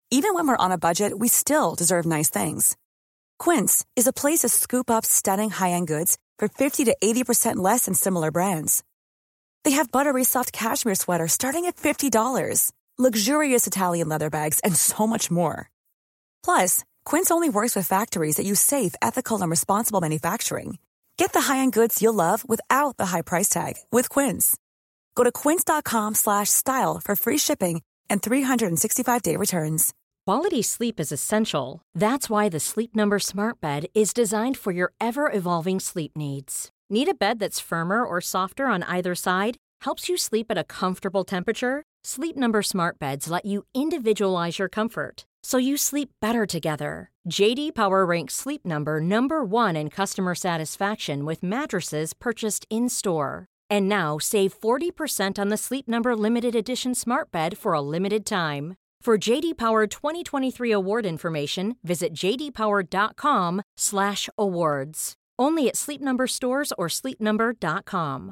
Even when we're on a budget, we still deserve nice things. Quince is a place to scoop up stunning high-end goods for 50 to 80% less than similar brands. They have buttery soft cashmere sweaters starting at $50, luxurious Italian leather bags, and so much more. Plus, Quince only works with factories that use safe, ethical, and responsible manufacturing. Get the high-end goods you'll love without the high price tag with Quince. Go to quince.com/style for free shipping and 365-day returns. Quality sleep is essential. That's why the Sleep Number Smart Bed is designed for your ever-evolving sleep needs. Need a bed that's firmer or softer on either side? Helps you sleep at a comfortable temperature? Sleep Number Smart Beds let you individualize your comfort, so you sleep better together. JD Power ranks Sleep Number #1 in customer satisfaction with mattresses purchased in-store. And now save 40% on the Sleep Number Limited Edition Smart Bed for a limited time. For JD Power 2023 award information, visit jdpower.com/awards. Only at Sleep Number stores or sleepnumber.com.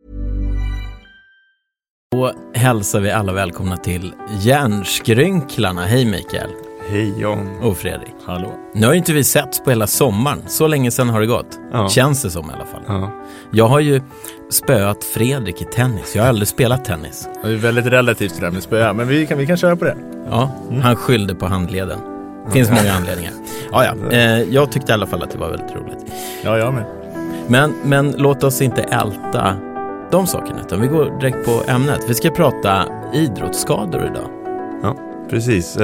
Då hälsar vi alla välkomna till Hjärnskrynklarna. Hej Mikael. Hej John. Och Fredrik. Hallå. Nu har ju inte vi setts på hela sommaren. Så länge sedan har det gått. Ja. Känns det som i alla fall. Ja. Jag har ju spöat Fredrik i tennis. Jag har aldrig spelat tennis. Det är väldigt relativt det där med spöa. Men vi kan köra på det. Ja, han skyllde på handleden. Finns många anledningar. Jag tyckte i alla fall att det var väldigt roligt. Ja, jag med. Men låt oss inte älta de sakerna, utan vi går direkt på ämnet. Vi ska prata idrottsskador idag. Ja, precis.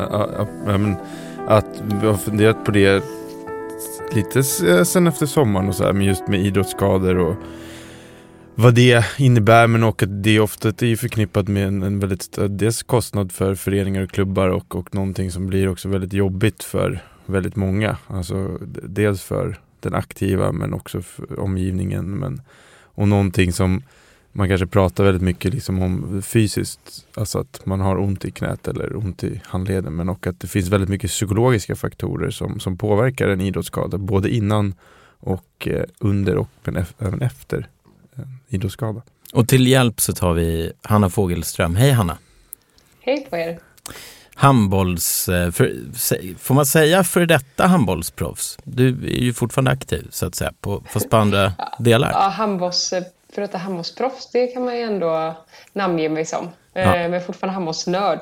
Att vi har funderat på det lite sen efter sommaren och så här, men just med idrottsskador och vad det innebär, men och att det ofta är förknippat med en väldigt dels kostnad för föreningar och klubbar och någonting som blir också väldigt jobbigt för väldigt många. Alltså dels för den aktiva men också för omgivningen, och någonting som man kanske pratar väldigt mycket liksom om fysiskt, alltså att man har ont i knät eller ont i handleden, men och att det finns väldigt mycket psykologiska faktorer som påverkar en idrottsskada, både innan och under och även efter idrottsskada. Och till hjälp så tar vi Hanna Fogelström. Hej Hanna. Hej på er. Får man säga för detta handbollsproffs? Du är ju fortfarande aktiv så att säga, fast på andra delar. Ja, för att handbollsproffs, det kan man ju ändå namnge mig som. Men jag är fortfarande handbollsnörd.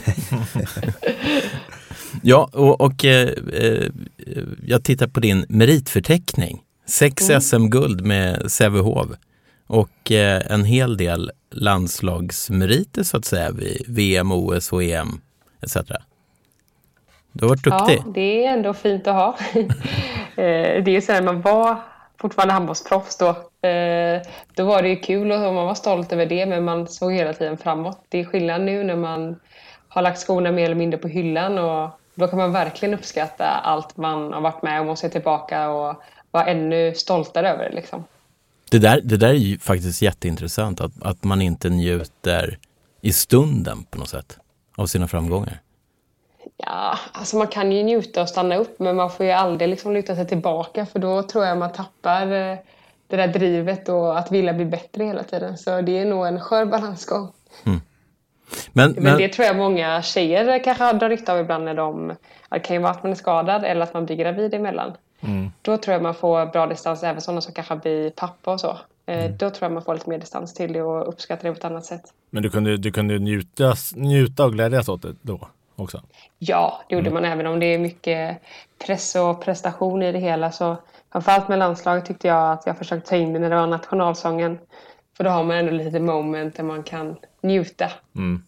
Ja, och jag tittar på din meritförteckning. 6 SM-guld med Sävehof och en hel del landslagsmeriter så att säga vid VM, OS och EM etc. Du har varit duktig. Ja, det är ändå fint att ha. Det är ju så här, man var fortfarande handbollsproffs då. Då var det ju kul och man var stolt över det, men man såg hela tiden framåt. Det är skillnad nu när man har lagt skorna mer eller mindre på hyllan, och då kan man verkligen uppskatta allt man har varit med om och se tillbaka och vara ännu stoltare över det liksom. Det där är ju faktiskt jätteintressant, att man inte njuter i stunden på något sätt av sina framgångar. Ja, alltså man kan ju njuta och stanna upp, men man får ju aldrig liksom luta sig tillbaka, för då tror jag man tappar det där drivet och att vilja bli bättre hela tiden. Så det är nog en skör balansgång. Mm. Men det tror jag många tjejer kanske drar nytta av ibland när det kan ju vara att man är skadad eller att man blir gravid emellan. Mm. Då tror jag man får bra distans, även sådana som kanske blir pappa och så. Då tror jag man får lite mer distans till det och uppskatta det på ett annat sätt. Men du kunde njuta och glädjas åt det då också? Ja, det gjorde man, även om det är mycket press och prestation i det hela. Så framförallt med landslaget tyckte jag att jag försökte ta in det när det var nationalsången. För då har man ändå lite moment där man kan njuta. Mm.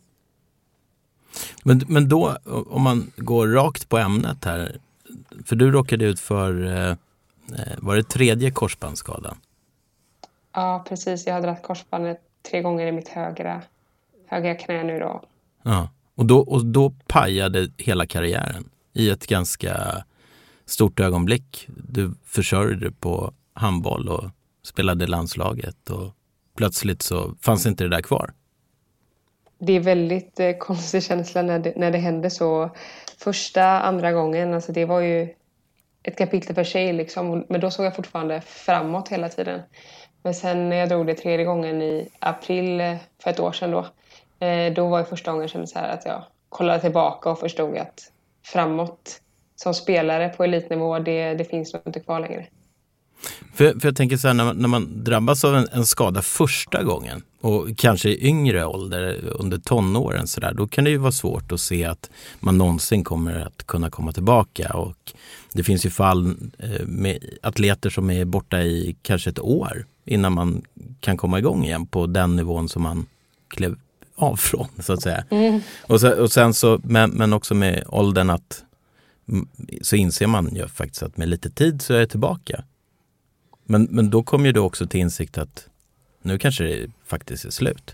Men då, om man går rakt på ämnet här. För du råkade ut för, var det 3:e korsbandsskadan? Ja, precis. Jag har dragit korsbandet 3 gånger i mitt högra knä nu då. Ja, och då pajade hela karriären i ett ganska stort ögonblick. Du försörjde på handboll och spelade landslaget, och plötsligt så fanns inte det där kvar. Det är väldigt konstig känsla när det hände så andra gången. Alltså det var ju ett kapitel för sig liksom. Men då såg jag fortfarande framåt hela tiden. Men sen när jag drog det 3:e gången i april för ett år sedan då var det första gången jag kände så här att kollade tillbaka och förstod att framåt som spelare på elitnivå, det finns nog inte kvar längre. För jag tänker så här, när man drabbas av en skada första gången och kanske i yngre ålder, under tonåren så där, då kan det ju vara svårt att se att man någonsin kommer att kunna komma tillbaka. Och det finns ju fall med atleter som är borta i kanske ett år innan man kan komma igång igen på den nivån som man klev av från, så att säga. Och sen så, men också med åldern att så inser man ju faktiskt att med lite tid så är jag tillbaka. Men då kom ju du också till insikt att nu kanske det faktiskt är slut.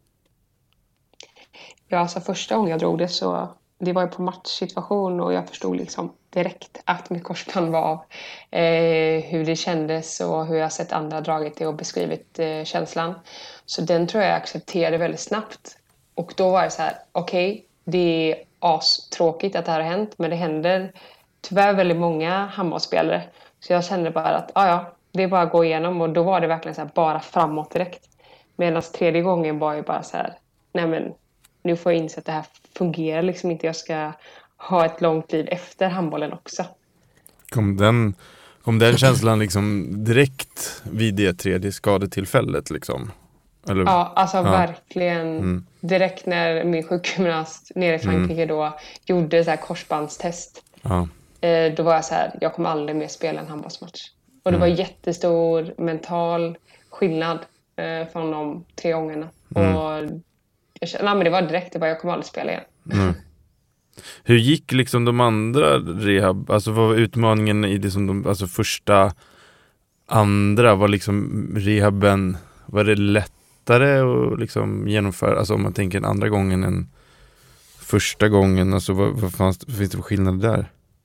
Ja, alltså första gången jag drog det så det var ju på matchsituation och jag förstod liksom direkt att mitt korsband var av. Hur det kändes och hur jag sett andra dragit det och beskrivit känslan. Så den tror jag accepterade väldigt snabbt. Och då var det så här, okej, det är astråkigt att det här har hänt, men det händer tyvärr väldigt många handbollsspelare. Så jag kände bara att ja, det är bara att gå igenom, och då var det verkligen så här, bara framåt direkt. Medan tredje gången var ju bara så här, nej men nu får jag inse att det här fungerar liksom inte. Jag ska ha ett långt liv efter handbollen också. Kom den känslan liksom direkt vid det tredje skadetillfället liksom? Eller? Ja, alltså verkligen direkt när min sjukgymnast nere i Frankrike då gjorde så här korsbandstest. Då var jag så här, jag kommer aldrig mer spela en handbollsmatch. Och det var jättestor mental skillnad från de 3 gångerna. Och men det var direkt, det var jag kommer aldrig spela igen. Hur gick liksom de andra rehab? Alltså vad var utmaningen i det som alltså första, andra, var liksom rehaben, var det lättare att liksom genomföra, alltså om man tänker en andra gången än första gången, alltså vad finns det för skillnad där?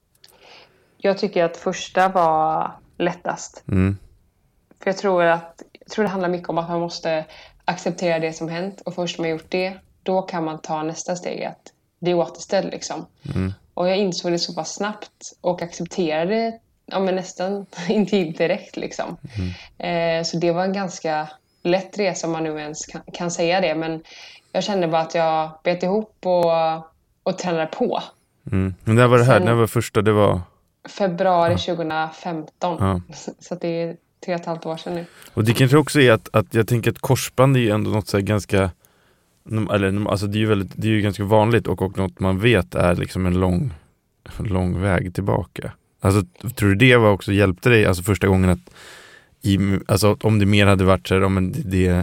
Jag tycker att första var lättast. För jag tror det handlar mycket om att man måste acceptera det som hänt, och först när man gjort det, då kan man ta nästa steg, att det är återställd liksom. Och jag insåg det så pass snabbt och accepterade det men nästan inte direkt liksom. Så det var en ganska lätt resa, om man nu ens kan säga det, men jag kände bara att jag bet ihop och tränade på. Men det var det här, när var första, det var februari 2015. Så att det är 3,5 år sedan nu. Och det kanske också är att jag tänker att korsband är ju ändå något så här ganska, eller alltså det är ju ganska vanligt, och något man vet är liksom en lång väg tillbaka. Alltså tror du det var också hjälpte dig, alltså första gången att alltså om det mer hade varit så här, men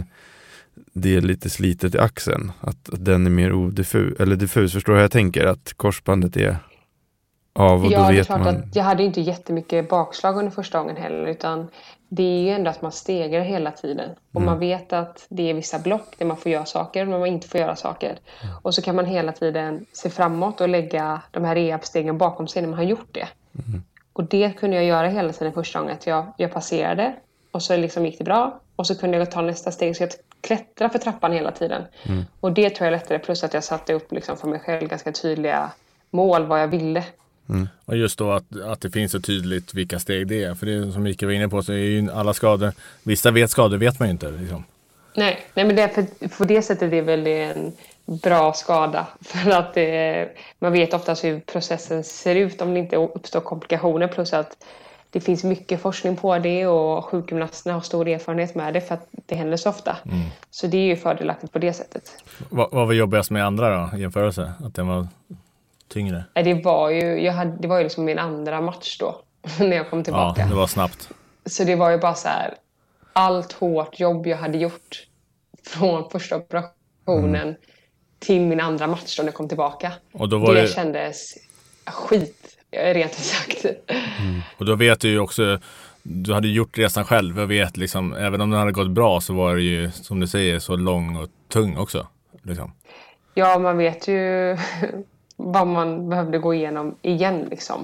det är lite slitet i axeln, att den är mer diffus, förstår jag tänker, att korsbandet är av, och då vet man. Ja, det är klart att jag hade inte jättemycket bakslag under första gången heller, utan det är ju ändå att man stegrar hela tiden. Och man vet att det är vissa block där man får göra saker, men man inte får göra saker. Och så kan man hela tiden se framåt och lägga de här rehab-stegen bakom sig när man har gjort det. Och det kunde jag göra hela tiden första gången, att jag passerade och så liksom gick det bra. Och så kunde jag ta nästa steg, så jag klättra för trappan hela tiden. Och det tror jag lättare, plus att jag satte upp liksom för mig själv ganska tydliga mål, vad jag ville. Och just då att det finns så tydligt vilka steg det är. För det är som Mikael var inne på, så är ju alla skador, vissa skador vet man ju inte liksom. Nej, men det på det sättet är det väl en bra skada. För att man vet oftast hur processen ser ut om det inte uppstår komplikationer. Plus att det finns mycket forskning på det, och sjukgymnasterna har stor erfarenhet med det, för att det händer så ofta. Så det är ju fördelaktigt på det sättet. Vad var jobbigast med andra då, jämförelse? Att den var tyngre? Det var ju liksom min andra match då, när jag kom tillbaka. Ja, det var snabbt. Så det var ju bara så här, allt hårt jobb jag hade gjort från första operationen till min andra match då när jag kom tillbaka. Och då var det kändes skit, rent ut sagt. Och då vet du ju också, du hade gjort resan själv och vet liksom, även om den hade gått bra så var det ju, som du säger, så lång och tung också. Liksom. Ja, man vet ju vad man behövde gå igenom igen liksom.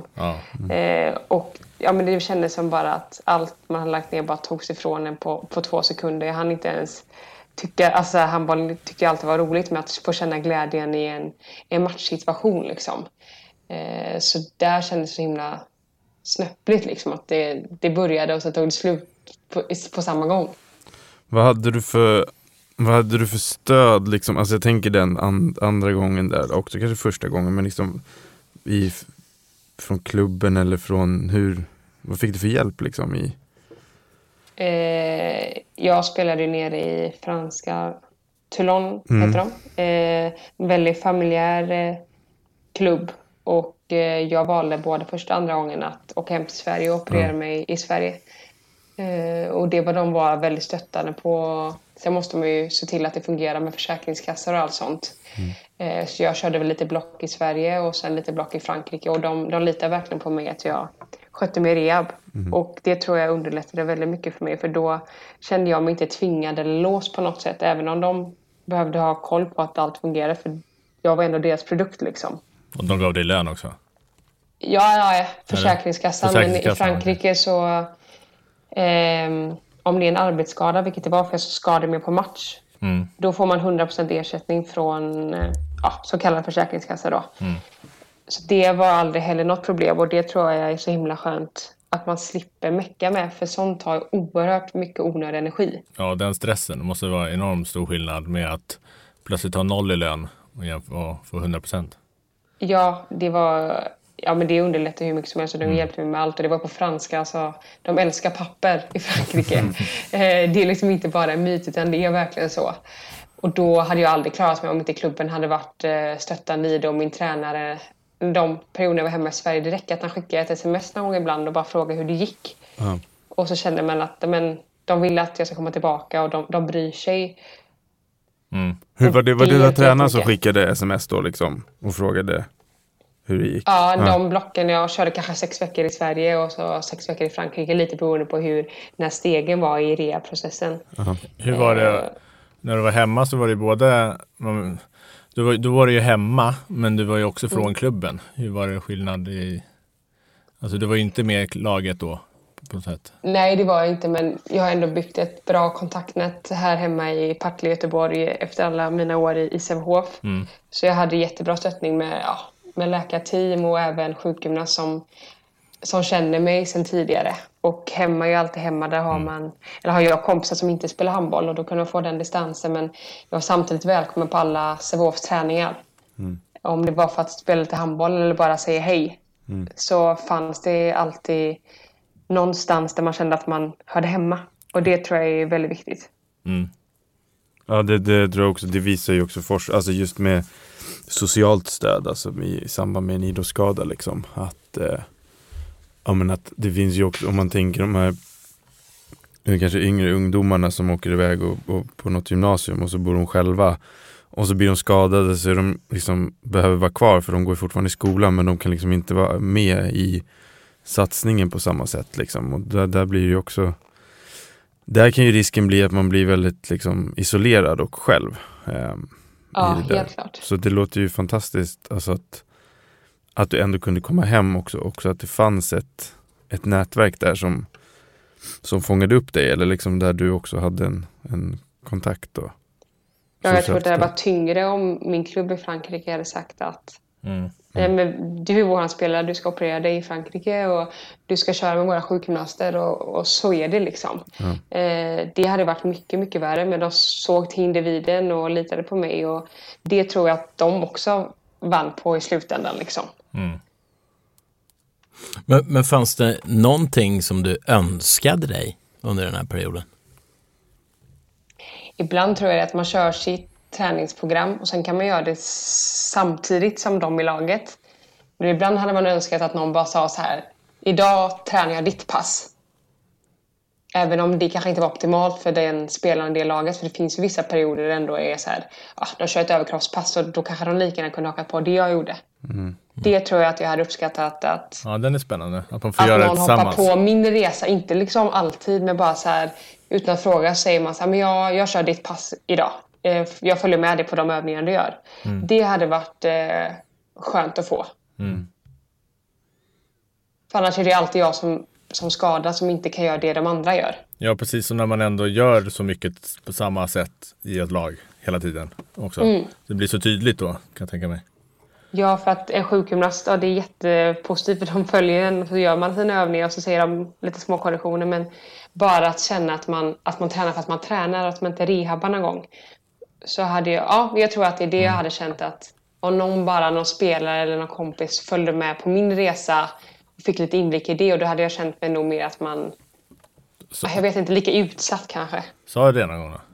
Och men det kändes som bara att allt man hade lagt ner bara togs ifrån en på 2 sekunder. Jag hann inte ens tycka, alltså handboll tyckte jag alltid var roligt med att få känna glädjen i en matchsituation liksom. Så där kändes det så himla snöppligt liksom, att det började och så tog det slut på samma gång. Vad hade du för Vad hade du för stöd liksom? Alltså jag tänker den andra gången där, också kanske första gången, men liksom från klubben eller från vad fick du för hjälp liksom i? Jag spelade nere i franska Toulon, heter de. Väldigt familjär klubb. Och jag valde både första och andra gången att åka hem till Sverige och operera mig i Sverige. Och det var de var väldigt stöttande på. Sen måste man ju se till att det fungerar med försäkringskassor och allt sånt. Så jag körde väl lite block i Sverige och sen lite block i Frankrike. Och de litar verkligen på mig att jag skötte mig rehab. Och det tror jag underlättade väldigt mycket för mig. För då kände jag mig inte tvingad eller låst på något sätt. Även om de behövde ha koll på att allt fungerade. För jag var ändå deras produkt liksom. Och de gav dig lön också? Ja, Försäkringskassan. Men i Frankrike så... om det är en arbetsskada, vilket det var för jag så skadade mig på match. Då får man 100% ersättning från så kallad försäkringskassa då. Så det var aldrig heller något problem. Och det tror jag är så himla skönt att man slipper mecka med. För sånt tar oerhört mycket onödig energi. Ja, den stressen måste vara enormt stor skillnad med att plötsligt ha 0 i lön och få 100%. Ja, det var... Ja, men det underlättar hur mycket som helst. De hjälpte mig med allt. Och det var på franska. Alltså, de älskar papper i Frankrike. Det är liksom inte bara en myt, utan det är verkligen så. Och då hade jag aldrig klarat mig om inte klubben hade varit stöttande i det. Och min tränare, de perioder jag var hemma i Sverige, det räcker att han skickade ett sms någon gång ibland och bara frågade hur det gick. Och så kände man att de vill att jag ska komma tillbaka och de bryr sig. Hur var det dina tränare som skickade sms då liksom och frågade hur det gick? Ja, de blocken, jag körde kanske 6 veckor i Sverige och så 6 veckor i Frankrike, lite beroende på hur den här stegen var i rehabprocessen. Hur var det när du var hemma? Så var det både då var du ju hemma, men du var ju också från klubben. Hur var det skillnad i, alltså du var ju inte med i laget då på något sätt? Nej, det var jag inte, men jag har ändå byggt ett bra kontaktnät här hemma i Partille, Göteborg efter alla mina år i Sävehof. Så jag hade jättebra stöttning med läkarteam och även sjukgymnast som känner mig sedan tidigare. Och hemma är ju alltid hemma, där har jag kompisar som inte spelar handboll och då kunde jag få den distansen, men jag var samtidigt välkommen på alla Sävehofs träningar. Om det var för att spela lite handboll eller bara säga hej, så fanns det alltid någonstans där man kände att man hörde hemma. Och det tror jag är väldigt viktigt. Ja, det tror jag också, det visar ju också alltså just med socialt stöd, alltså i samband med en idrottsskada liksom, att att det finns ju också, om man tänker de här kanske yngre ungdomarna som åker iväg och på något gymnasium och så bor de själva och så blir de skadade, så de liksom behöver vara kvar för de går fortfarande i skolan, men de kan liksom inte vara med i satsningen på samma sätt liksom. Och där blir det ju också, där kan ju risken bli att man blir väldigt liksom isolerad och själv. Ja, helt klart. Så det låter ju fantastiskt, alltså att du ändå kunde komma hem också att det fanns ett nätverk där som fångade upp dig, eller liksom där du också hade en kontakt då. Ja, jag tror att det hade varit tyngre om min klubb i Frankrike hade sagt att men du är våran spelare, du ska operera dig i Frankrike och du ska köra med våra sjukgymnaster och så är det liksom. Det hade varit mycket, mycket värre, men de såg till individen och litade på mig, och det tror jag att de också vann på i slutändan liksom. Men fanns det någonting som du önskade dig under den här perioden? Ibland tror jag att man kör sitt träningsprogram och sen kan man göra det samtidigt som de i laget. Men ibland hade man önskat att någon bara sa så här: idag tränar jag ditt pass. Även om det kanske inte var optimalt för den spelaren i det laget. För det finns ju vissa perioder där det ändå är så här, de kör ett överkroppspass och då kanske de lika gärna kunde haka på det jag gjorde. Det tror jag att jag hade uppskattat att... Ja, den är spännande. Att man får göra det tillsammans. Att någon hoppar på min resa, inte liksom alltid, men bara så här, utan att fråga säger man så här, men jag kör ditt pass idag. Jag följer med dig på de övningar du gör. Det hade varit skönt att få. För annars är det alltid jag som skadar, som inte kan göra det de andra gör. Ja, precis som när man ändå gör så mycket på samma sätt i ett lag hela tiden också. Det blir så tydligt då, kan jag tänka mig. Ja, för att en sjukgymnast, det är jättepositivt för de följer en och så gör man sina övningar och så säger de lite små korrektioner, men bara att känna att man tränar för att man tränar, att man inte rehabbar någon gång. Så hade jag tror att det är det jag hade känt, att om någon spelare eller någon kompis följde med på min resa och fick lite inblick i det, och då hade jag känt mig nog mer att man, jag vet inte, lika utsatt kanske. Sa du det någon gång då?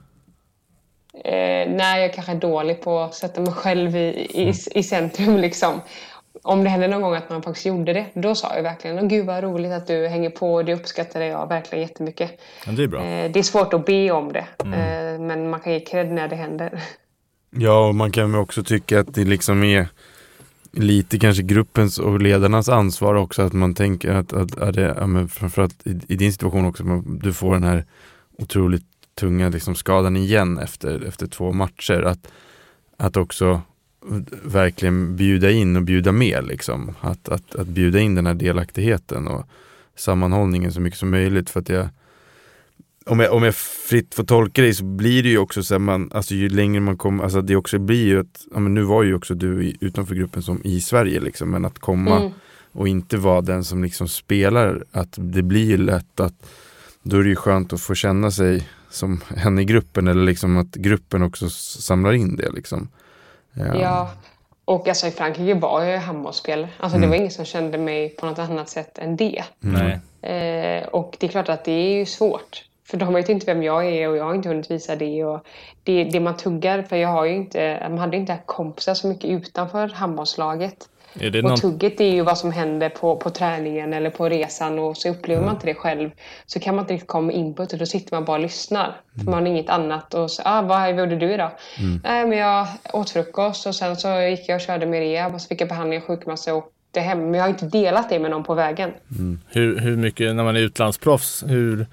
Nej, jag kanske är dålig på att sätta mig själv i centrum liksom. Om det hände någon gång att man faktiskt gjorde det, då sa jag verkligen, gud vad roligt att du hänger på, det uppskattade jag verkligen jättemycket. Ja, det är bra. Det är svårt att be om det, men man kan ge cred när det händer. Ja, och man kan också tycka att det liksom är lite kanske gruppens och ledarnas ansvar också, att man tänker att det, men framförallt i din situation också, du får den här otroligt tunga liksom skadan igen efter 2 matcher, att också verkligen bjuda in och bjuda med liksom, att bjuda in den här delaktigheten och sammanhållningen så mycket som möjligt, för att om jag fritt får tolka det, så blir det ju också så här, alltså ju längre man kommer, alltså det också blir ju att, men nu var ju också du utanför gruppen som i Sverige liksom, men att komma och inte vara den som liksom spelar, att det blir ju lätt att då är det ju skönt att få känna sig som en i gruppen, eller liksom att gruppen också samlar in det liksom. Ja, och alltså i Frankrike var jag handbollsspelare. Alltså det var ingen som kände mig på något annat sätt än det. Nej. Och det är klart att det är ju svårt. För de vet inte vem jag är och jag har inte hunnit visa det. Och det man tuggar, för man hade inte kompisar så mycket utanför handbollslaget. Och tugget är ju vad som händer på träningen eller på resan, och så upplever man inte det själv, så kan man inte riktigt komma in på det, och då sitter man bara och lyssnar. För man har inget annat, och så, vad gjorde du idag? Nej, men jag åt frukost och sen så gick jag och körde med rehab och så fick jag behandling och sjukmassa och det hem. Men jag har inte delat det med någon på vägen. Hur mycket, när man är utlandsproffs, hur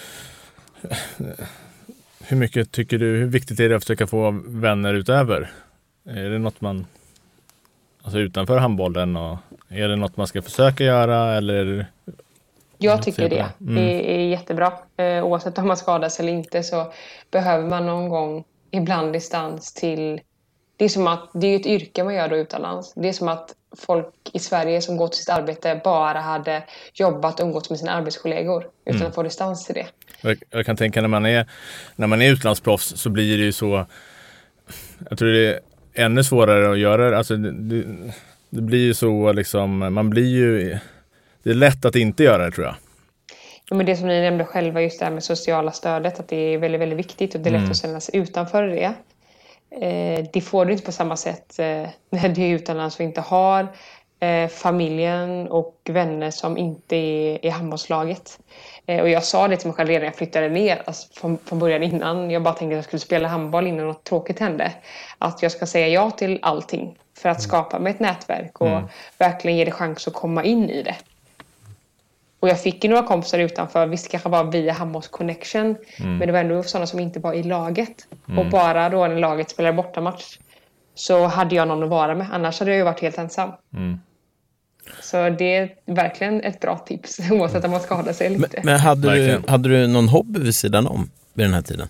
mycket tycker du, hur viktigt är det att försöka få vänner utöver? Är det något man, alltså utanför handbollen, och är det något man ska försöka göra, eller? Jag tycker det. Det är jättebra. Oavsett om man skadas eller inte, så behöver man någon gång ibland distans till. Det är som att det är ett yrke man gör då utomlands. Det är som att folk i Sverige som går till sitt arbete bara hade jobbat och umgåtts med sina arbetskollegor utan att få distans till det. Jag kan tänka när man är utlandsproffs, så blir det ju så, jag tror det är ännu svårare att göra, alltså det blir ju så liksom, det är lätt att inte göra det, tror jag. Ja, men det som ni nämnde själva, just det här med sociala stödet, att det är väldigt, väldigt viktigt, och det är lätt att känna sig utanför det. Det får du inte på samma sätt när du är utomlands och inte har familjen och vänner som inte är i handbollslaget. Och jag sa det till mig själv redan när jag flyttade ner, alltså från början innan. Jag bara tänkte att jag skulle spela handboll innan något tråkigt hände. Att jag ska säga ja till allting för att skapa mig ett nätverk och verkligen ge det chans att komma in i det. Och jag fick ju några kompisar utanför, visst kanske bara via handbolls connection, men det var ändå sådana som inte var i laget. Och bara då när laget spelade bortamatch så hade jag någon att vara med, annars hade jag ju varit helt ensam. Så det är verkligen ett bra tips, oavsett om man skadar sig eller inte. Men hade du någon hobby vid sidan om vid den här tiden?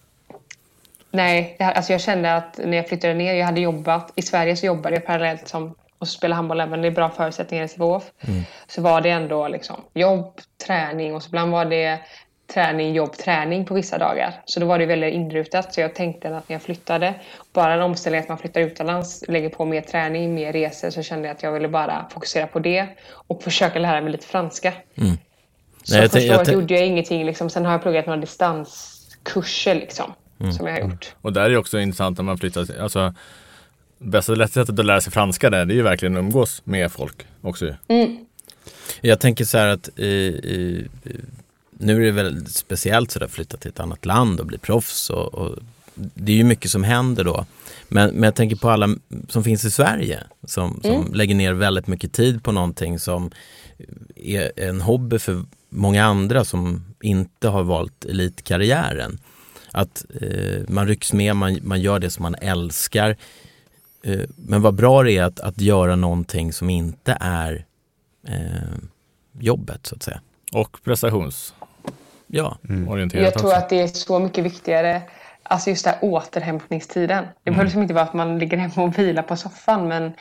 Nej, alltså jag kände att när jag flyttade ner, jag hade jobbat, i Sverige så jobbade jag parallellt som och spela handboll, även det är bra förutsättningar i SVF. Så var det ändå liksom jobb, träning, och så ibland var det träning, jobb, träning på vissa dagar. Så då var det väldigt inrutat, så jag tänkte att när jag flyttade, bara en omställning att man flyttar utomlands, lägger på mer träning, mer resor, så kände jag att jag ville bara fokusera på det och försöka lära mig lite franska. Så första året gjorde jag ingenting liksom. Sen har jag pluggat några distanskurser liksom, som jag har gjort. Och där är det också intressant när man flyttar, alltså bästa sättet att lära sig franska där, det är ju verkligen att umgås med folk också. Jag tänker så här att nu är det väldigt speciellt så att flytta till ett annat land och bli proffs, och det är ju mycket som händer då. Men jag tänker på alla som finns i Sverige som lägger ner väldigt mycket tid på någonting som är en hobby för många andra som inte har valt elitkarriären. Att man rycks med, man gör det som man älskar. Men vad bra det är att göra någonting som inte är jobbet, så att säga. Och prestationsorienterat. Jag tror att det är så mycket viktigare, alltså just där återhämtningstiden. Det behöver liksom inte vara att man ligger hemma och vilar på soffan, men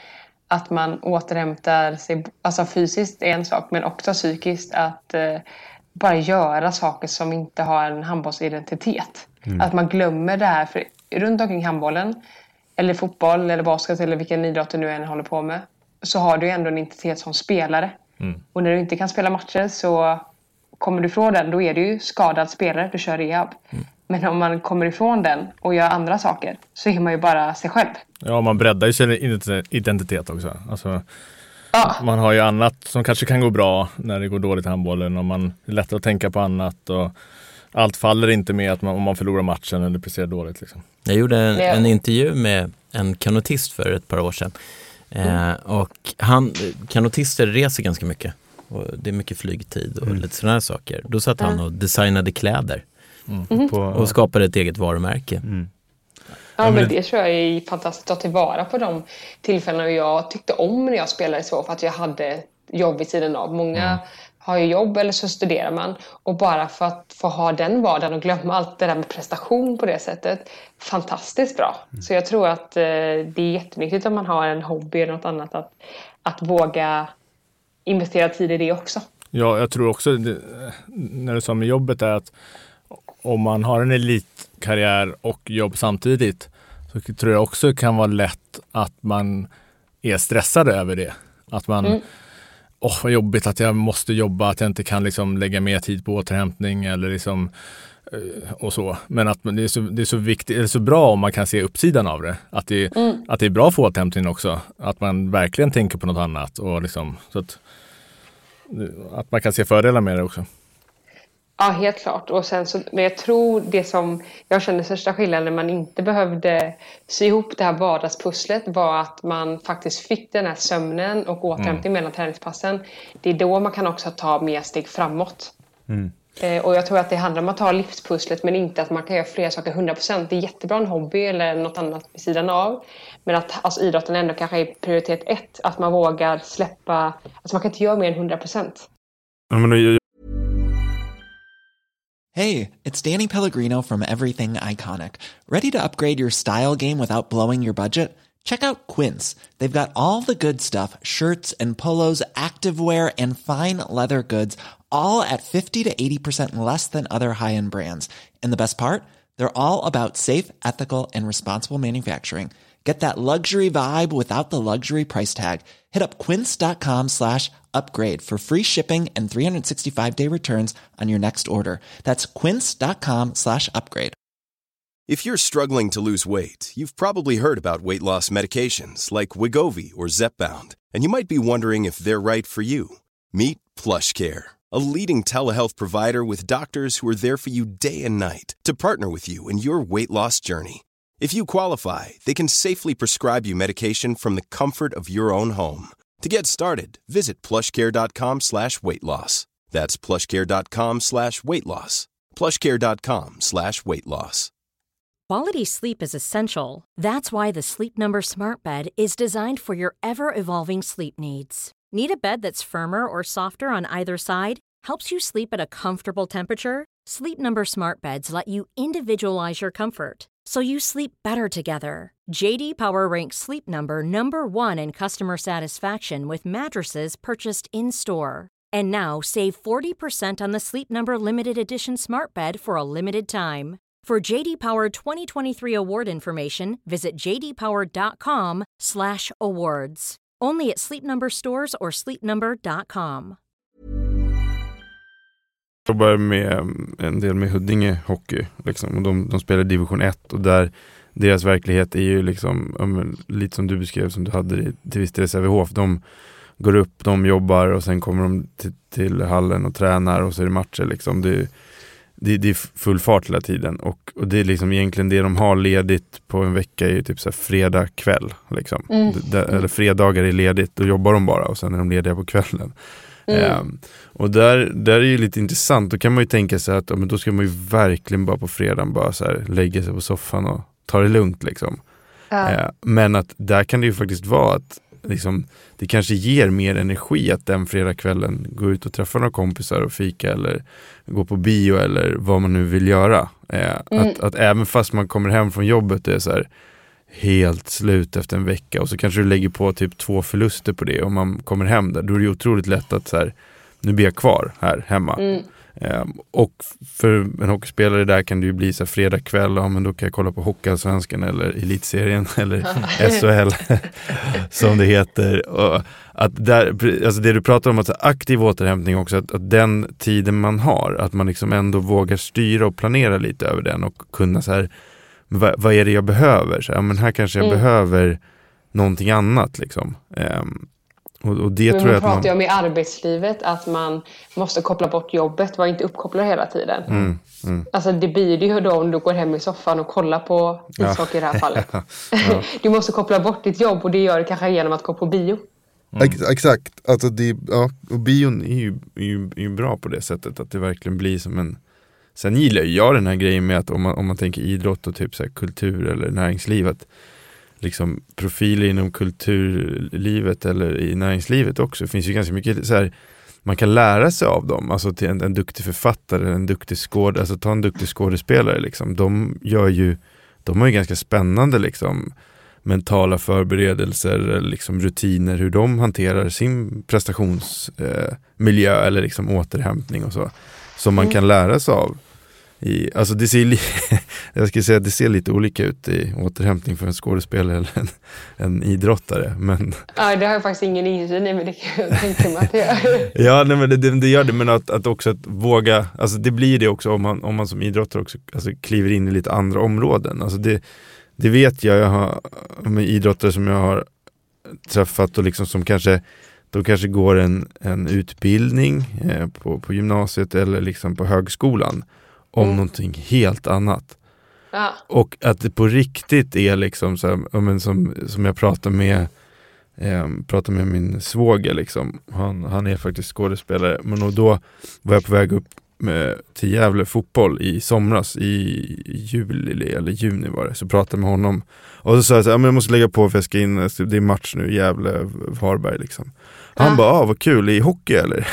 att man återhämtar sig, alltså fysiskt är en sak, men också psykiskt, att bara göra saker som inte har en handbollsidentitet. Att man glömmer det här, för runt omkring handbollen, eller fotboll, eller basket, eller vilken idrott du nu än håller på med, så har du ändå en identitet som spelare. Och när du inte kan spela matcher så kommer du ifrån den, då är du ju skadad spelare, du kör rehab. Men om man kommer ifrån den och gör andra saker så är man ju bara sig själv. Ja, man breddar ju sin identitet också. Alltså, man har ju annat som kanske kan gå bra när det går dåligt i handbollen, och man är lättare att tänka på annat, och allt faller inte med att om man förlorar matchen eller presterar dåligt. Liksom. Jag gjorde en intervju med en kanotist för ett par år sedan. Och kanotister reser ganska mycket. Och det är mycket flygtid och lite sådana här saker. Då satt han och designade kläder. Och skapade ett eget varumärke. Ja, men det tror jag är fantastiskt att ta tillvara på de tillfällena jag tyckte om när jag spelade så, för att jag hade jobb vid sidan av. Många har ju jobb eller så studerar man, och bara för att få ha den vardagen och glömma allt det där med prestation på det sättet, fantastiskt bra. Så jag tror att det är jättenyttigt om man har en hobby eller något annat, att våga investera tid i det också. Ja, jag tror också när du sa med jobbet är att om man har en elitkarriär och jobb samtidigt, så tror jag också kan vara lätt att man är stressad över det. Att man, vad jobbigt att jag måste jobba, att jag inte kan liksom lägga mer tid på återhämtning eller liksom, och så. Men att det är så viktigt, eller så bra om man kan se uppsidan av det. Att det är bra för återhämtning också. Att man verkligen tänker på något annat, och liksom, så att man kan se fördelar med det också. Ja, helt klart. Och sen men jag tror det som jag kände största skillnaden när man inte behövde sy ihop det här vardagspusslet var att man faktiskt fick den här sömnen och återhämtning mellan träningspassen. Det är då man kan också ta mer steg framåt. Och jag tror att det handlar om att ta livspusslet, men inte att man kan göra fler saker 100%. Det är jättebra en hobby eller något annat vid sidan av. Men att alltså, idrotten ändå kanske är prioritet 1. Att man vågar släppa, alltså man kan inte göra mer än 100%. Ja, men Hey, it's Danny Pellegrino from Everything Iconic. Ready to upgrade your style game without blowing your budget? Check out Quince. They've got all the good stuff, shirts and polos, activewear and fine leather goods, all at 50 to 80% less than other high-end brands. And the best part? They're all about safe, ethical and responsible manufacturing. Get that luxury vibe without the luxury price tag. Hit up quince.com/upgrade for free shipping and 365-day returns on your next order. That's quince.com/upgrade. If you're struggling to lose weight, you've probably heard about weight loss medications like Wegovy or Zepbound, and you might be wondering if they're right for you. Meet PlushCare, a leading telehealth provider with doctors who are there for you day and night to partner with you in your weight loss journey. If you qualify, they can safely prescribe you medication from the comfort of your own home. To get started, visit plushcare.com/weightloss. That's plushcare.com/weightloss. plushcare.com/weightloss. Quality sleep is essential. That's why the Sleep Number Smart Bed is designed for your ever-evolving sleep needs. Need a bed that's firmer or softer on either side? Helps you sleep at a comfortable temperature? Sleep Number Smart Beds let you individualize your comfort, so you sleep better together. JD Power ranks Sleep Number #1 in customer satisfaction with mattresses purchased in-store. And now, save 40% on the Sleep Number Limited Edition Smart Bed for a limited time. For JD Power 2023 award information, visit jdpower.com/awards. Only at Sleep Number stores or sleepnumber.com. Jag jobbar med en del med Huddinge hockey liksom, och de spelar division 1, och där deras verklighet är ju liksom lite som du beskrev, som du hade till viss del Sävehof. De går upp, de jobbar och sen kommer de till hallen och tränar, och så är det matcher liksom. Det är full fart hela tiden, och det är liksom egentligen det de har ledigt på en vecka är ju typ så här fredag kväll liksom. Eller fredagar är ledigt, då jobbar de bara, och sen är de lediga på kvällen. Och där är ju lite intressant. Då kan man ju tänka sig att men då ska man ju verkligen bara på fredagen bara så här lägga sig på soffan och ta det lugnt liksom. Men att där kan det ju faktiskt vara att liksom, det kanske ger mer energi att den fredagskvällen gå ut och träffa några kompisar och fika, eller gå på bio, eller vad man nu vill göra. Att även fast man kommer hem från jobbet, det är så här, helt slut efter en vecka och så kanske du lägger på typ 2 förluster på det och man kommer hem där, då är det otroligt lätt att så här, nu blir jag kvar här hemma. Och för en hockeyspelare där kan det ju bli så här fredag kväll, men då kan jag kolla på Hockeyallsvenskan eller Elitserien eller SHL som det heter. Och att där, alltså det du pratar om, att aktiv återhämtning också, att den tiden man har, att man liksom ändå vågar styra och planera lite över den och kunna så här, vad är det jag behöver? Så här, men här kanske jag behöver någonting annat liksom. Och det men tror jag att man pratar ju om i arbetslivet att man måste koppla bort jobbet, vara inte uppkopplad hela tiden. Alltså det blir det ju då om du går hem i soffan och kollar på ishockey i det här fallet. Du måste koppla bort ditt jobb och det gör det kanske genom att gå på bio. Exakt, alltså och bion är ju bra på det sättet att det verkligen blir som en. Sen gillar jag den här grejen med att om man tänker idrott och typ så här kultur eller näringslivet, liksom profiler inom kulturlivet eller i näringslivet också. Det finns ju ganska mycket så här, man kan lära sig av dem. Alltså till en duktig författare, en duktig alltså ta en duktig skådespelare liksom. De har ju ganska spännande liksom mentala förberedelser, liksom rutiner, hur de hanterar sin prestationsmiljö eller liksom återhämtning och så. Som man kan lära sig av. Alltså det ser jag skulle säga att det ser lite olika ut i återhämtning för en skådespelare eller en idrottare, men ja, det har jag faktiskt ingen insyn i, men det kan jag tänka mig att det gör. Ja, nej, men det gör det, men att också att våga, alltså det blir det också om man som idrottare också alltså kliver in i lite andra områden. Alltså det vet jag har med idrottare som jag har träffat och liksom som kanske går en utbildning på gymnasiet eller liksom på högskolan om någonting helt annat. Ja. Och att det på riktigt är liksom så här, men som jag pratar med min svåger liksom. Han är faktiskt skådespelare, men då var jag på väg upp till Gävle fotboll i somras i juli eller juni var det, så pratade jag med honom och så sa jag så här, men jag måste lägga på för jag ska in, det är match nu, Gävle Varberg liksom. Han bara, vad kul, i hockey eller?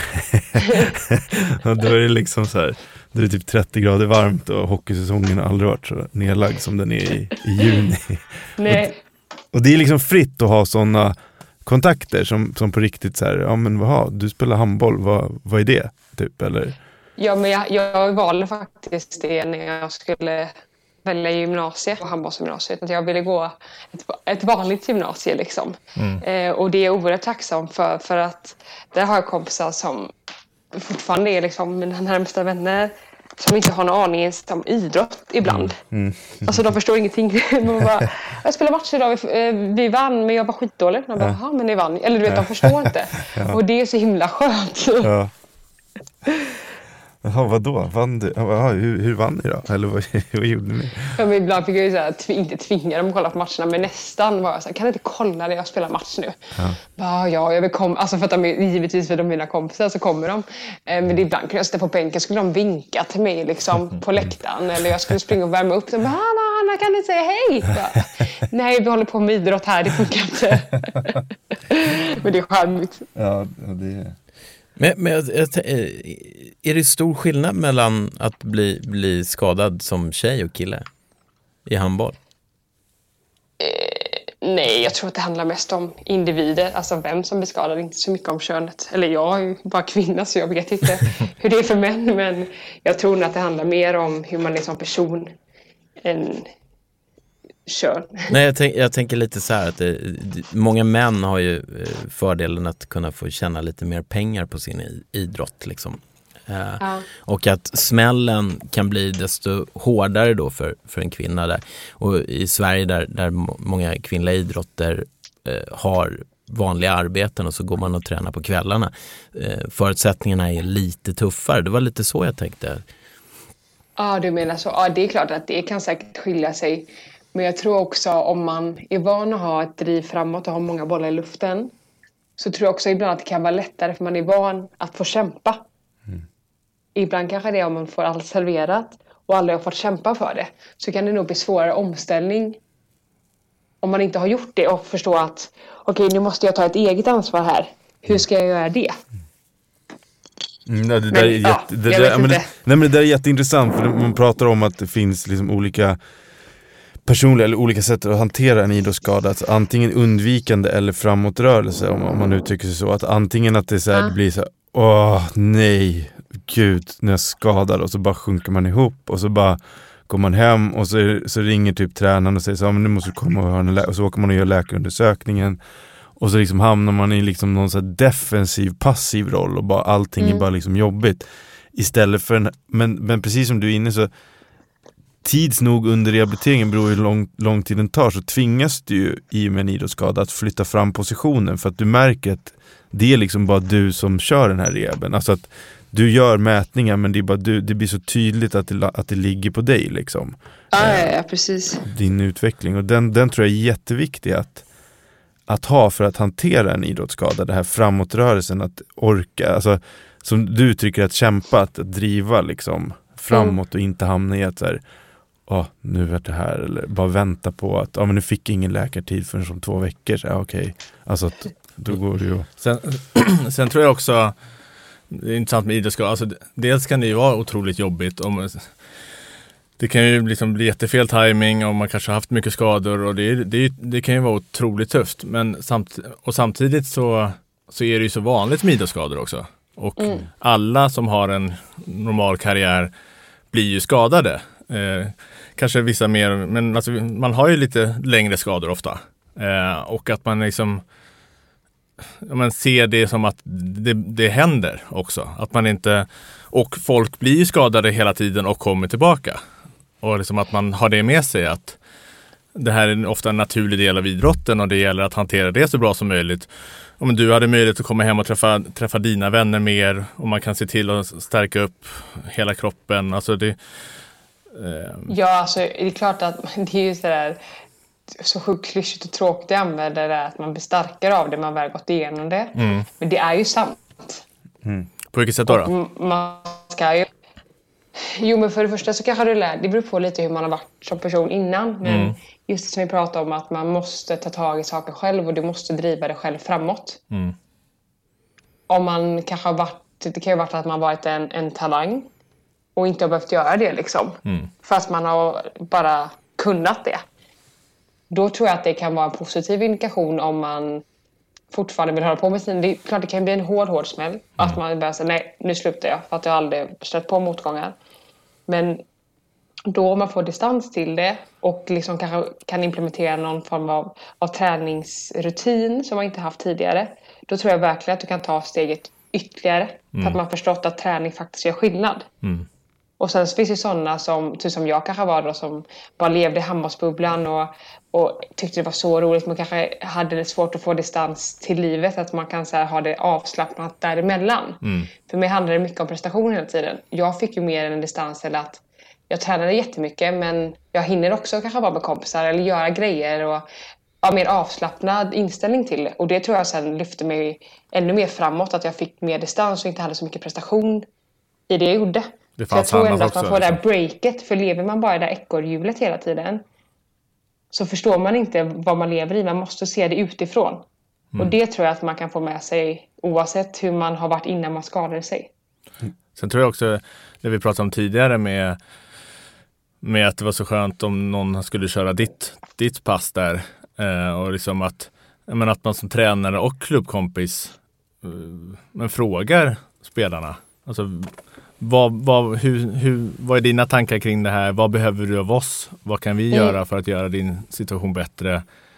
Och då är det liksom så här, det är typ 30 grader varmt och hockeysäsongen har aldrig varit så nedlagd som den är i juni. Nej. Och det är liksom fritt att ha sådana kontakter som på riktigt så här, ja men du spelar handboll, vad är det? Typ, eller? Ja, men jag valde faktiskt det när jag skulle välja gymnasiet och handbollsgymnasiet. Att jag ville gå ett vanligt gymnasie liksom. Och det är jag oerhört tacksam för att där har jag kompisar som fortfarande är liksom mina närmsta vänner som inte har någon aning ens om idrott ibland. Alltså de förstår ingenting. Man bara, jag spelar match idag, vi vann men jag var skitdålig. De bara, men ni vann. Eller du vet, de förstår inte. Och det är så himla skönt. Ja. Jaha, vadå? Vann du? Hur vann ni då? Eller vad gjorde ni? Ja, men ibland fick jag ju så här, inte tvinga dem att kolla på matcherna, men nästan var jag så här, kan du inte kolla när jag spelar match nu? Ja, jag vill komma. Alltså för att de är givetvis för de mina kompisar så kommer de. Men ibland kunde jag sitta på bänken, skulle de vinka till mig liksom på läktaren. Eller jag skulle springa och värma upp. De bara, Hanna, kan du säga hej? Ja. Nej, vi håller på med idrott här, det funkar inte. Men det är charmigt. Ja, det är... Men är det stor skillnad mellan att bli skadad som tjej och kille i handboll? Nej, jag tror att det handlar mest om individer. Alltså vem som blir skadad, inte så mycket om könet. Eller jag är ju bara kvinna så jag vet inte hur det är för män. Men jag tror nog att det handlar mer om hur man är som person än kön. Nej, jag tänker lite så här att många män har ju fördelen att kunna få tjäna lite mer pengar på sin idrott liksom. Och att smällen kan bli desto hårdare då för en kvinna där. Och i Sverige där många kvinnliga idrotter har vanliga arbeten och så går man och tränar på kvällarna. Förutsättningarna är lite tuffare. Det var lite så jag tänkte. Ja, du menar så. Ja, det är klart att det kan säkert skilja sig. Men jag tror också om man är van att ha ett driv framåt och ha många bollar i luften, så tror jag också ibland att det kan vara lättare för man är van att få kämpa. Ibland kanske det är om man får allt serverat och aldrig har fått kämpa för det, så kan det nog bli svårare omställning om man inte har gjort det och förstå att okej, nu måste jag ta ett eget ansvar här. Hur ska jag göra det? Det där är jätteintressant, för man pratar om att det finns liksom olika personliga eller olika sätt att hantera en idrottsskada. Att antingen undvikande eller framåtrörelse, om man uttrycker sig så. Att antingen att det, så här, det blir så här, åh nej, gud, när jag skadar, och så bara sjunker man ihop och så bara går man hem och så ringer typ tränaren och säger så här, men nu måste du komma och höra och så åker man och gör läkarundersökningen. Och så liksom hamnar man i liksom någon så här defensiv, passiv roll och bara allting är bara liksom jobbigt. Istället för men precis som du är inne så tids nog under rehabiliteringen, beror hur lång tid den tar, så tvingas du ju i med en idrottsskada att flytta fram positionen, för att du märker att det är liksom bara du som kör den här rehaben. Alltså att du gör mätningar, men det är bara det blir så tydligt att det ligger på dig liksom. Ja, precis. Din utveckling, och den tror jag är jätteviktig att ha för att hantera en idrottsskada. Det här framåtrörelsen, att orka, alltså som du uttrycker, att kämpa, att driva liksom framåt och inte hamna i att så här, nu är det här, eller bara vänta på att men nu fick ingen läkartid förrän som 2 veckor, så okej. Alltså att då går det ju. Sen tror jag också det är intressant med idrottsskada. Alltså, dels kan det ju vara otroligt jobbigt om det kan ju liksom bli jättefel timing om man kanske har haft mycket skador, och det kan ju vara otroligt tufft, men samtidigt så är det ju så vanligt med idrottsskador också. Och alla som har en normal karriär blir ju skadade. Kanske vissa mer, men alltså, man har ju lite längre skador ofta. Och att man liksom ser det som att det händer också. Att man inte, och folk blir skadade hela tiden och kommer tillbaka. Och liksom att man har det med sig, att det här är ofta en naturlig del av idrotten och det gäller att hantera det så bra som möjligt. Om du hade möjlighet att komma hem och träffa dina vänner mer, och man kan se till att stärka upp hela kroppen. Alltså det, Ja, alltså det är klart att det är ju sådär så sjukt klyschigt och tråkigt att använda det, att man blir starkare av det, man väl gått igenom det. Men det är ju sant. På vilket sätt då? Man ska ju... Jo, men för det första så kanske det beror på lite hur man har varit som person innan. Men just det som vi pratade om, att man måste ta tag i saker själv och du måste driva det själv framåt. Om man kanske har varit... Det kan ju ha varit att man varit en talang och inte har behövt göra det liksom. Fast man har bara kunnat det. Då tror jag att det kan vara en positiv indikation om man fortfarande vill hålla på med sin... Det är klart det kan bli en hård smäll. Att man börjar säga, nej, nu slutar jag. För att jag aldrig stött på motgångar. Men då om man får distans till det och liksom kanske kan implementera någon form av träningsrutin som man inte haft tidigare. Då tror jag verkligen att du kan ta steget ytterligare. För att man har förstått att träning faktiskt gör skillnad. Och sen så finns det sådana som jag kanske var då, som bara levde i handbollsbubblan och tyckte det var så roligt. Man kanske hade det svårt att få distans till livet, att man kan så här, ha det avslappnat däremellan. För mig handlade det mycket om prestation hela tiden. Jag fick ju mer en distans, eller att jag tränade jättemycket, men jag hinner också kanske vara med kompisar eller göra grejer och ha mer avslappnad inställning till det. Och det tror jag sen lyfte mig ännu mer framåt, att jag fick mer distans och inte hade så mycket prestation i det jag gjorde. För jag tror ändå att man får det här breaket. För lever man bara i det där ekorrhjulet hela tiden, så förstår man inte vad man lever i. Man måste se det utifrån. Och det tror jag att man kan få med sig oavsett hur man har varit innan man skadade sig. Sen tror jag också, det vi pratade om tidigare med att det var så skönt om någon skulle köra ditt pass där. Och liksom att man som tränare och klubbkompis men frågar spelarna. Alltså, vad är dina tankar kring det här? Vad behöver du av oss? Vad kan vi göra för att göra din situation bättre?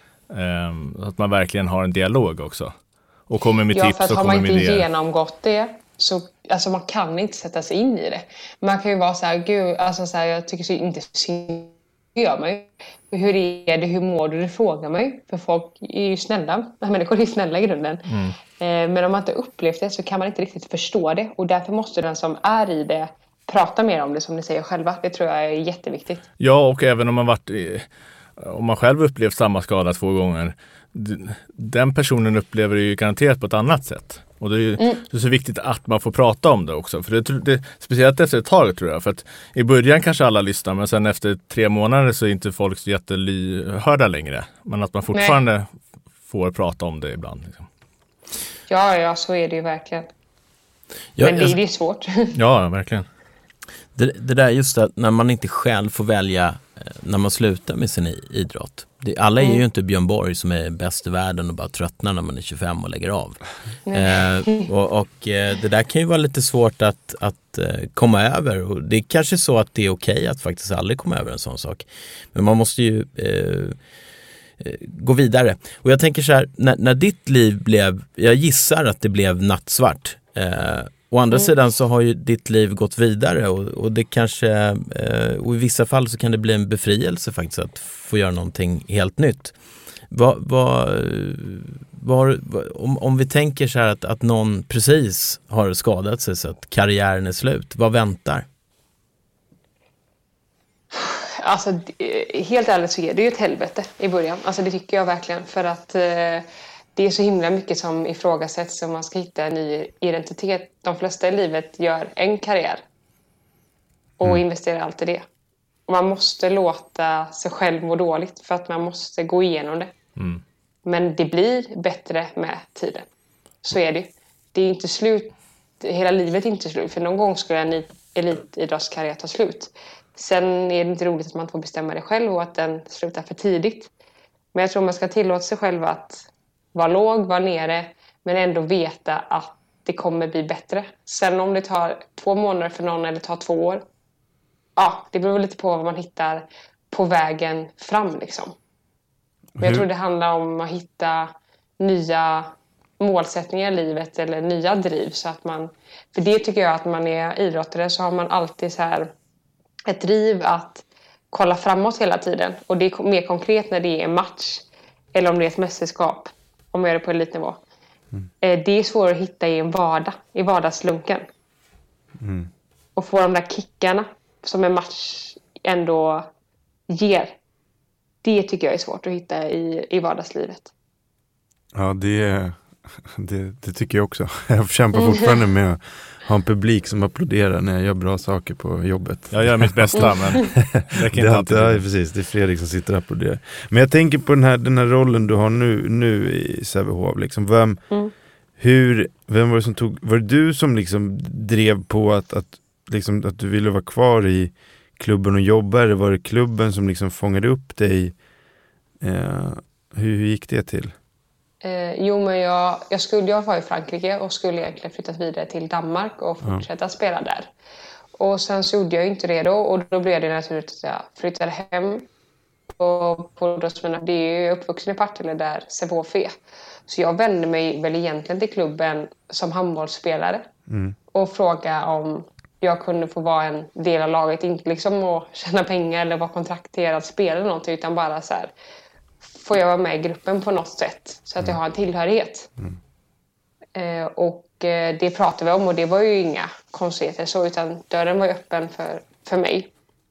Att man verkligen har en dialog också. Och kommer med tips och kommer med idéer. Har man inte genomgått det, så alltså man kan inte sätta sig in i det. Man kan ju vara så här, gud, alltså så här, jag tycker så inte synd gör mig. Hur är det? Hur mår du? Det frågar mig. För folk är ju snälla. Människor är snälla i grunden. Men om man inte upplevt det så kan man inte riktigt förstå det. Och därför måste den som är i det prata mer om det, som ni säger själva. Det tror jag är jätteviktigt. Ja, och även om man själv upplevt samma skada 2 gånger. Den personen upplever det ju garanterat på ett annat sätt. Och det är så viktigt att man får prata om det också. För det speciellt efter ett tag tror jag. För att i början kanske alla lyssnar, men sen efter 3 månader så är inte folk så jättelyhörda längre. Men att man fortfarande får prata om det ibland. Liksom. Ja, så är det ju verkligen. Men det är ju svårt. Ja, verkligen. Det där just att när man inte själv får välja när man slutar med sin idrott. Alla är ju inte Björn Borg som är bäst i världen och bara tröttnar när man är 25 och lägger av. Och det där kan ju vara lite svårt att komma över. Och det är kanske så att det är okej att faktiskt aldrig komma över en sån sak. Men man måste ju gå vidare. Och jag tänker så här, när ditt liv blev, jag gissar att det blev nattsvart. Å andra sidan så har ju ditt liv gått vidare och det kanske, och i vissa fall så kan det bli en befrielse faktiskt att få göra någonting helt nytt. Om vi tänker så här att någon precis har skadat sig så att karriären är slut, vad väntar? Alltså helt ärligt så är det ju ett helvete i början. Alltså det tycker jag verkligen, för att det är så himla mycket som ifrågasätts om man ska hitta en ny identitet. De flesta i livet gör en karriär och investerar allt i det. Och man måste låta sig själv må dåligt för att man måste gå igenom det. Men det blir bättre med tiden. Så är det. Det är inte slut. Hela livet är inte slut. För någon gång skulle en elitidrottskarriär ta slut. Sen är det inte roligt att man får bestämma det själv och att den slutar för tidigt. Men jag tror man ska tillåta sig själv att vara låg, vara nere, men ändå veta att det kommer bli bättre. Sen om det tar 2 månader för någon eller tar 2 år, ja, det beror lite på vad man hittar på vägen fram liksom. Men jag tror det handlar om att hitta nya målsättningar i livet eller nya driv, så att man, för det tycker jag att man är idrottare så har man alltid så här ett driv att kolla framåt hela tiden, och det är mer konkret när det är en match eller om det är ett mästerskap, om jag gör det på elitnivå. Det är svårt att hitta i en vardag, i vardagslunken. Och få de där kickarna som en match ändå ger. Det tycker jag är svårt att hitta i vardagslivet. Ja, det tycker jag också. Jag kämpar fortfarande med att ha en publik som applåderar när jag gör bra saker på jobbet. Jag gör mitt bästa, men det kan inte alltid. Ja, precis. Det är Fredrik som sitter och applåderar. Men jag tänker på den här rollen du har nu i Sävehof. Liksom. Vem var det som var det du som liksom drev på att du ville vara kvar i klubben och jobba? Eller var det klubben som liksom fångade upp dig? Hur gick det till? Men jag var i Frankrike och skulle egentligen flyttat vidare till Danmark och fortsätta spela där. Och sen så gjorde jag inte det då, och då blev det naturligt att jag flyttade hem. Och det är ju uppvuxen i Partille där Sävehof är. Så jag vände mig väl egentligen till klubben som handbollsspelare och frågade om jag kunde få vara en del av laget, inte liksom att tjäna pengar eller vara kontrakterad att spela eller någonting, utan bara så här, får jag vara med i gruppen på något sätt så att jag har en tillhörighet. Och det pratade vi om, och det var ju inga konstigheter så, utan dörren var ju öppen för mig.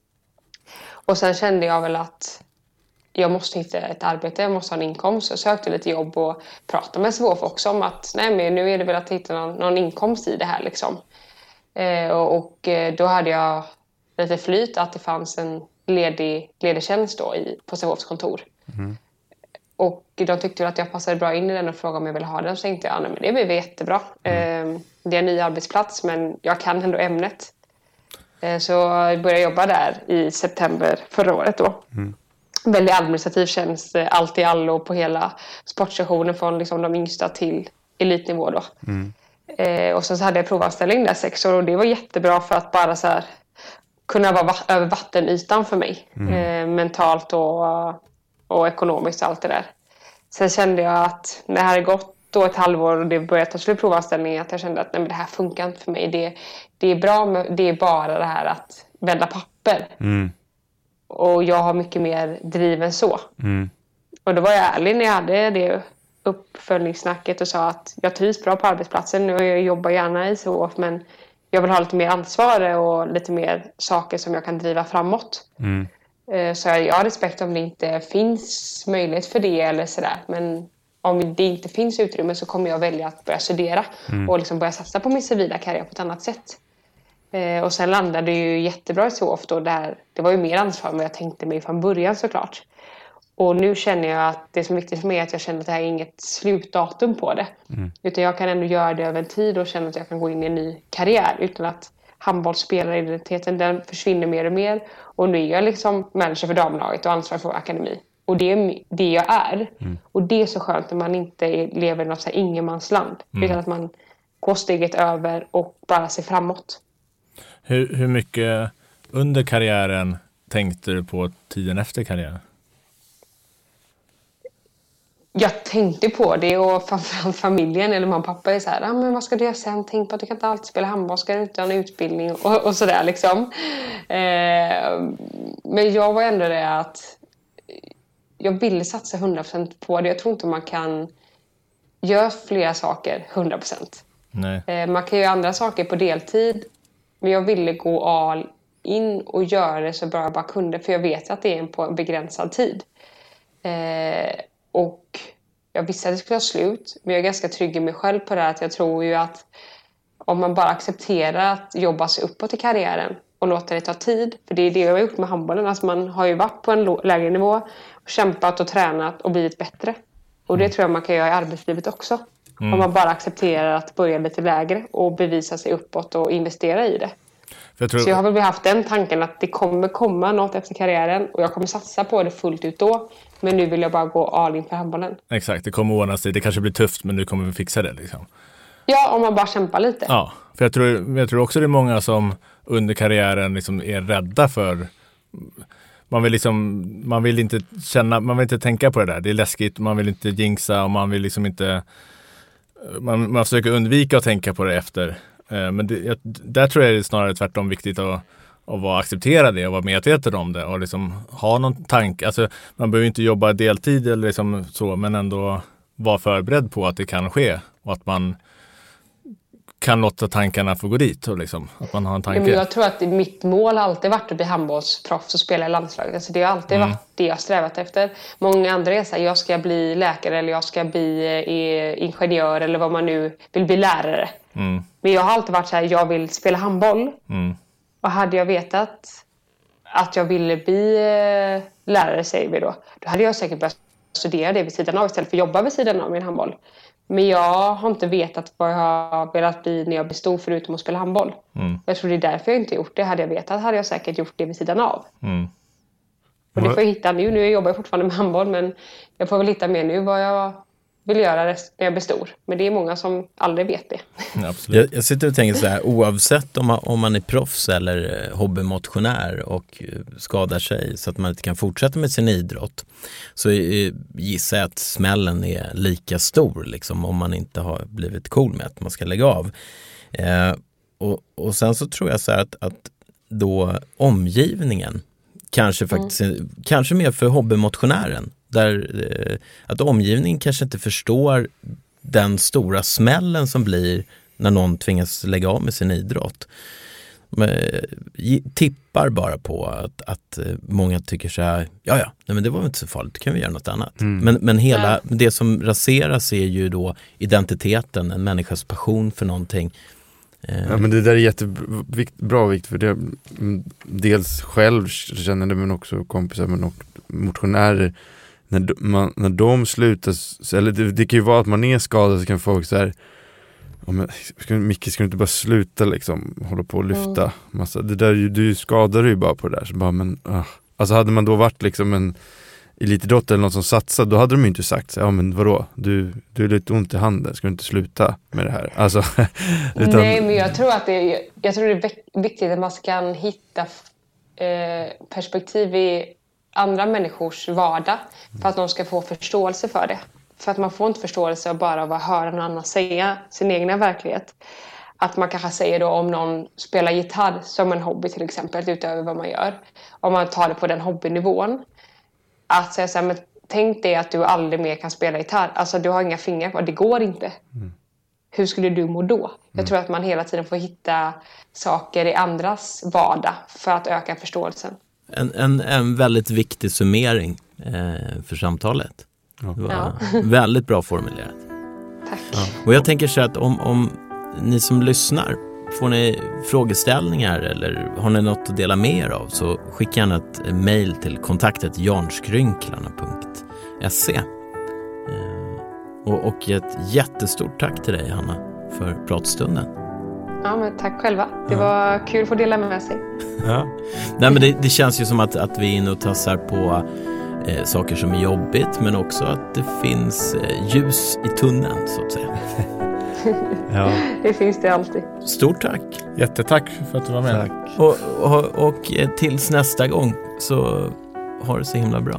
Och sen kände jag väl att jag måste hitta ett arbete, jag måste ha en inkomst. Jag sökte lite jobb och pratade med Sävehof också om att men nu är det väl att hitta någon inkomst i det här liksom. Och då hade jag lite flyt att det fanns en ledig tjänst då på Sävehofs kontor. Och de tyckte att jag passade bra in i den och frågade om jag ville ha den. Så tänkte jag, men det blir jättebra. Det är en ny arbetsplats, men jag kan ändå ämnet. Så jag började jobba där i september förra året då. Väldigt administrativ tjänst, allt i allo på hela sportsessionen från liksom de yngsta till elitnivå då. Och så hade jag provanställning där 6 år, och det var jättebra för att bara så här kunna vara över vattenytan för mig. Mentalt och ekonomiskt och allt det där. Sen kände jag att när det hade gått då ett halvår och det började ta slut provanställning, att jag kände att det här funkar inte för mig. Det är bra, men det är bara det här att vända papper. Och jag har mycket mer driv än så. Och då var jag ärlig när jag hade det uppföljningssnacket och sa att jag trivs bra på arbetsplatsen och jag jobbar gärna i Sävehof, men jag vill ha lite mer ansvar och lite mer saker som jag kan driva framåt. Så jag har respekt om det inte finns möjlighet för det eller sådär. Men om det inte finns utrymme så kommer jag välja att börja studera och liksom börja satsa på min civila karriär på ett annat sätt. Och sen landade det ju jättebra i Sävehof då, där det var ju mer ansvar än vad jag tänkte mig från början såklart. Och nu känner jag att det som är viktigt för mig är att jag känner att det här är inget slutdatum på det. Utan jag kan ändå göra det över en tid och känna att jag kan gå in i en ny karriär utan att handbollsspelaridentiteten, den försvinner mer och mer. Och nu är jag liksom manager för damlaget och ansvarig för akademi. Och det är det jag är. Och det är så skönt när man inte lever i något så här ingenmansland. Utan att man går steget över och bara ser framåt. Hur mycket under karriären tänkte du på tiden efter karriären? Jag tänkte på det, och framförallt familjen eller mamma och pappa är så här, men vad ska du göra sen? Tänk på att du kan inte alltid spela handboll, ska du inte ha en utbildning och sådär liksom. Men jag var ändå det att jag ville satsa 100% på det. Jag tror inte man kan göra flera saker 100%. Nej. Man kan göra andra saker på deltid, men jag ville gå all in och göra det så bra jag bara kunde, för jag vet att det är på en begränsad tid. Och jag visste att det skulle ta slut, men jag är ganska trygg i mig själv på det, att jag tror ju att om man bara accepterar att jobba sig uppåt i karriären och låter det ta tid, för det är det jag har gjort med handbollen, alltså man har ju varit på en lägre nivå och kämpat och tränat och blivit bättre, och det tror jag man kan göra i arbetslivet också, om man bara accepterar att börja lite lägre och bevisa sig uppåt och investera i det. Så jag har väl haft den tanken att det kommer komma något efter karriären och jag kommer satsa på det fullt ut då. Men nu vill jag bara gå all in för handbollen. Exakt, det kommer ordna sig. Det kanske blir tufft, men nu kommer vi fixa det liksom. Ja, om man bara kämpar lite. Ja, för jag tror också det är många som under karriären liksom är rädda för... Man vill inte tänka på det där. Det är läskigt, man vill inte jinxa och man vill liksom inte... Man försöker undvika att tänka på det efter. Men där tror jag det är snarare tvärtom viktigt att vara acceptera det och vara medveten om det och liksom ha någon tanke. Alltså, man behöver inte jobba deltid eller liksom så, men ändå vara förberedd på att det kan ske och att man kan låta tankarna få gå dit och liksom, att man har en tanke. Men jag tror att mitt mål har alltid varit att bli handbollsproffs och spela i landslaget. Alltså det har alltid varit det jag strävat efter. Många andra är så här, jag ska bli läkare eller jag ska bli ingenjör eller vad man nu vill bli, lärare. Men jag har alltid varit så här, jag vill spela handboll. Och hade jag vetat att jag ville bli lärare, säger vi då hade jag säkert börjat studera det vid sidan av istället för att jobba vid sidan av min handboll. Men jag har inte vetat vad jag har velat bli när jag blir stor förutom att spela handboll. Jag tror det är därför jag inte gjort det. Hade jag vetat hade jag säkert gjort det vid sidan av. Och det får jag hitta nu. Nu jobbar jag fortfarande med handboll, men jag får väl hitta mer nu vad jag vill göra när jag blir stor. Men det är många som aldrig vet det. Absolut. Jag sitter och tänker så här, oavsett om man är proffs eller hobbymotionär och skadar sig så att man inte kan fortsätta med sin idrott, så gissar jag att smällen är lika stor liksom, om man inte har blivit cool med att man ska lägga av. Och sen så tror jag så här att då omgivningen kanske faktiskt kanske mer för hobbymotionären, där att omgivningen kanske inte förstår den stora smällen som blir när någon tvingas lägga av med sin idrott. Tippar bara på att många tycker så här, nej, men det var inte så farligt, då kan vi göra något annat. Men hela det som raseras är ju då identiteten, en människas passion för någonting. Ja, men det där är jättebra vikt för det. Dels själv känner det, men också kompisar men också motionärer. När de slutar, eller det kan ju vara att man är skadad, så kan folk så här, Micke, ska du inte bara sluta liksom, hålla på och lyfta massa. Det där, du skadar ju bara på det där. Så bara, men, alltså hade man då varit liksom en elitidrott eller något som satsade, då hade de ju inte sagt så, men vadå, du är lite ont i handen, ska du inte sluta med det här? Alltså, utan... Nej, men jag tror det är viktigt att man kan hitta perspektiv i andra människors vardag för att de ska få förståelse för det. För att man får inte förståelse av bara att höra någon annan säga sin egna verklighet. Att man kanske säger då, om någon spelar gitarr som en hobby till exempel, utöver vad man gör. Om man tar det på den hobbynivån. Att säga så här, men tänk dig att du aldrig mer kan spela gitarr. Alltså du har inga fingrar kvar, det går inte. Hur skulle du må då? Jag tror att man hela tiden får hitta saker i andras vardag för att öka förståelsen. En väldigt viktig summering för samtalet. Det var väldigt bra formulerat. Tack. Ja. Och jag tänker så att om ni som lyssnar, får ni frågeställningar eller har ni något att dela med er av, så skicka gärna ett mejl till kontaktet@jarnskrynklarna.se. Och ett jättestort tack till dig, Hanna, för pratstunden. Ja, men tack själva. Det var kul att få dela med sig. Ja. Nej, men det känns ju som att vi är inne och tassar på saker som är jobbigt, men också att det finns ljus i tunneln, så att säga. Ja. Det finns det alltid. Stort tack. Jättetack för att du var med. Tack. Och tills nästa gång, så har det så himla bra.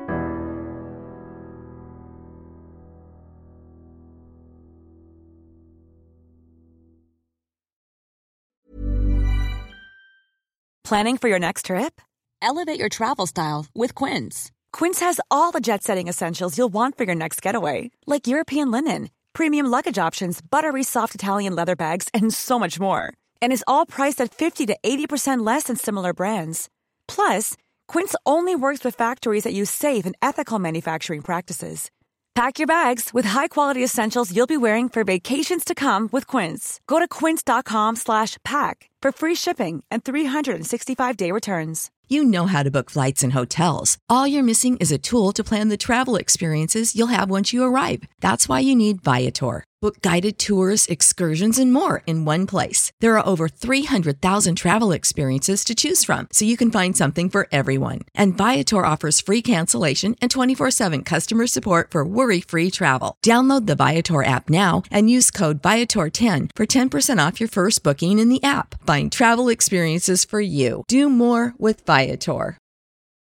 Planning for your next trip? Elevate your travel style with Quince. Quince has all the jet-setting essentials you'll want for your next getaway, like European linen, premium luggage options, buttery soft Italian leather bags, and so much more. And is all priced at 50 to 80% less than similar brands. Plus, Quince only works with factories that use safe and ethical manufacturing practices. Pack your bags with high-quality essentials you'll be wearing for vacations to come with Quince. Go to quince.com/pack for free shipping and 365-day returns. You know how to book flights and hotels. All you're missing is a tool to plan the travel experiences you'll have once you arrive. That's why you need Viator. Book guided tours, excursions, and more in one place. There are over 300,000 travel experiences to choose from, so you can find something for everyone. And Viator offers free cancellation and 24/7 customer support for worry-free travel. Download the Viator app now and use code Viator10 for 10% off your first booking in the app. Find travel experiences for you. Do more with Viator.